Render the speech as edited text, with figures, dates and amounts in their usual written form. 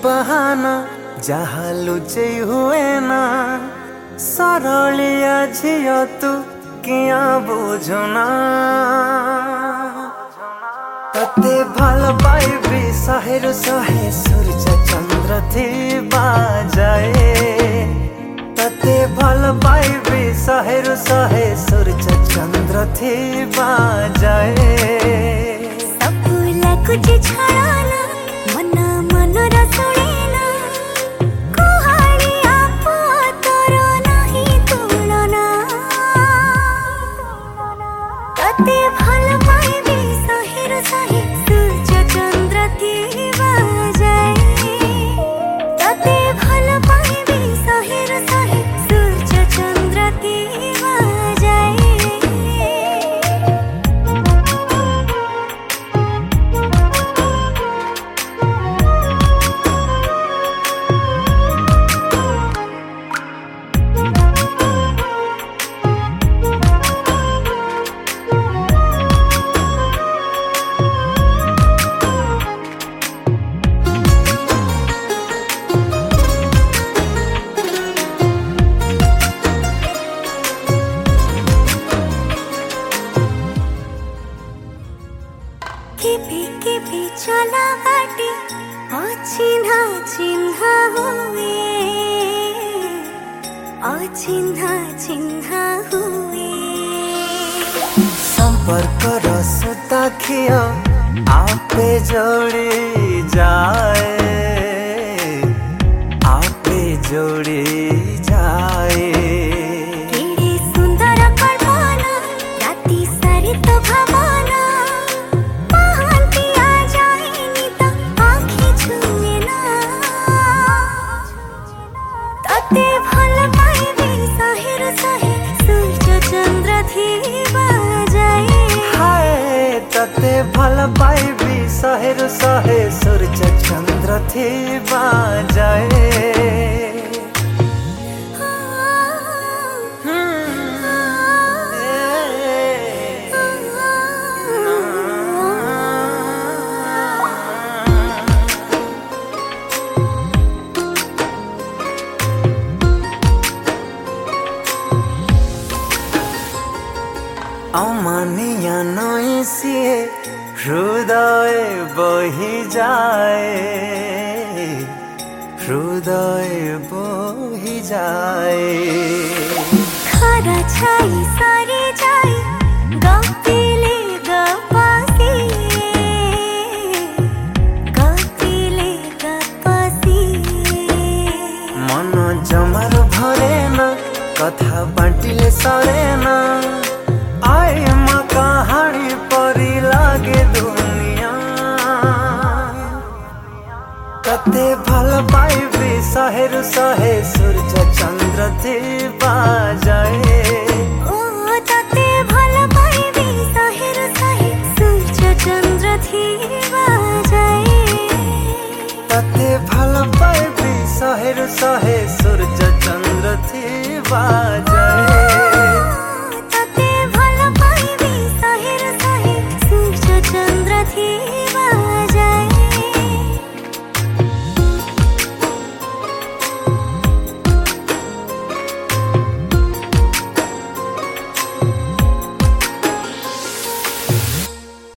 बहाना जहाँ लुचे हुए ना सरलिया झिया तू किया बुझना तते भल पाइबी शहेरु शहे सूर्य चंद्र थी बाजाए तते भल पाइबी शहेरु शहे सूर्य चंद्र थी बाजाए सबला कुछ छड़ाना मन मन रसुड़ेना कुहाड़ी आप तोरो नहीं तुलना तते भल पाइबी शहेरु शहे सूर्य चंद्र थी बाजाए तते भल पाइबी शहेरु शहे सूर्य चंद्र थी बाजाए केपी चला बाटे अचिन्हा चिन्हा हुए अचिन्हा चिन्हा हुए संपर्क रसता खिया आपे जोड़ी जाए आपे जोड़ी जाए केड़े सुंदर कल्पना राति सारी तो भावना तते भल पाइबी शहेरु शहे सूर्य चंद्र थी बाजाए हाय तते भल पाइबी शहेरु शहे सूर्य चंद्र थी बाजाए अमानिया नई सिए हृदय बही जाए हृदय बही जाए खरा छाई सारी जाए गपिले गपासी गपिले गपासी मन जमार भरे ना कथा बांटिले सरे ना आए माँ कहानी परी लागे दुनिया तते भल पाइबी शहेरु शहे सूर्य चंद्र थी बाजाए ओ तते भल पाइबी शहेरु शहे सूर्य चंद्र थी बाजाए तते भल पाइबी शहेरु शहे सूर्य चंद्र थी बाजाए तते भल पाइबी शहेरु शहे सूर्य चंद्र थी